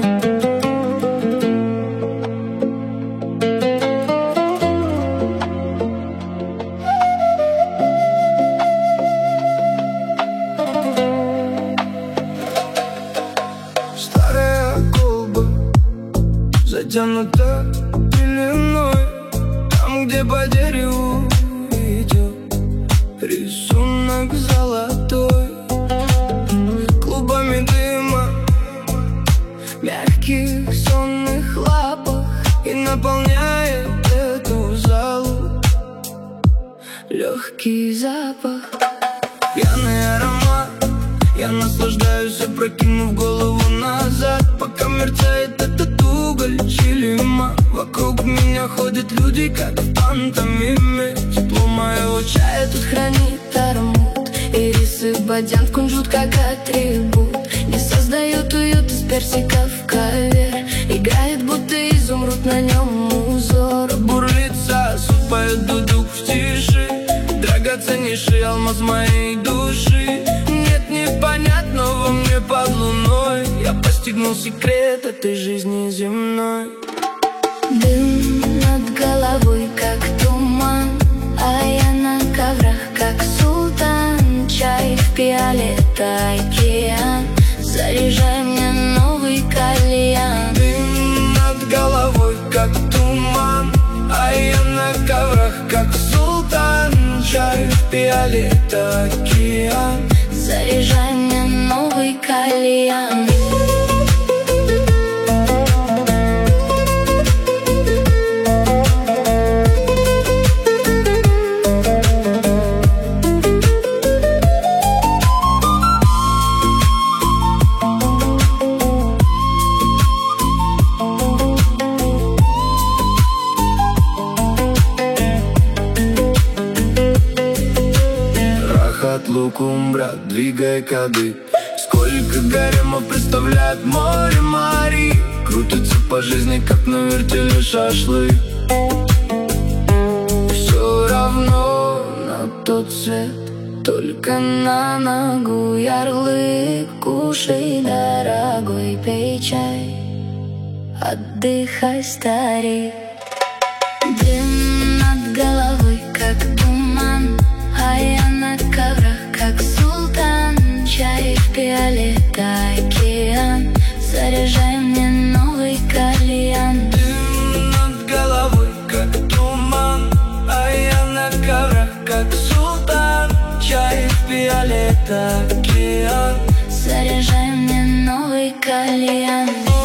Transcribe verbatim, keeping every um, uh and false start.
Старая колба затянута пеленой, там, где по дереву идет рисунок золотой. Клубами дыма в мягких сонных лапах и наполняет эту залу легкий запах. Пьяный аромат, я наслаждаюсь, опрокинув голову назад, пока мерцает этот уголь чилима. Вокруг меня ходят люди, как в пантомиме. Тепло моего чая тут хранит аромат, ирисы, бадьян, кунжут как атрибут. Не создает уют из персиков ковер, играет будто изумруд, на нем узор. Бурлит сосуд, поет дудук в тиши, драгоценнейший алмаз моей души. Нет непонятного мне под луной, я постигнул секрет этой жизни земной. Дым над головой, как туман, а я на коврах, как султан. Чай в пиале, это океан, заряжай мне новый кальян. Дым над головой, как туман, а я на коврах, как султан. Чай в пиале, это океан, заряжай мне новый кальян. Рахат лукумбра, двигай кады. Сколько гаремов представляет море Мари, крутится по жизни, как на вертеле шашлык. Все равно на тот свет, только на ногу ярлык. Кушай, дорогой, пей чай, отдыхай, старик. Дым над головой, как туман, а я на коврах, как султан. Чай в пиале, это океан, заряжай мне новый кальян. Дым над головой, как туман, а я на коврах, как султан. Чай в пиале, это океан, заряжай мне новый кальян.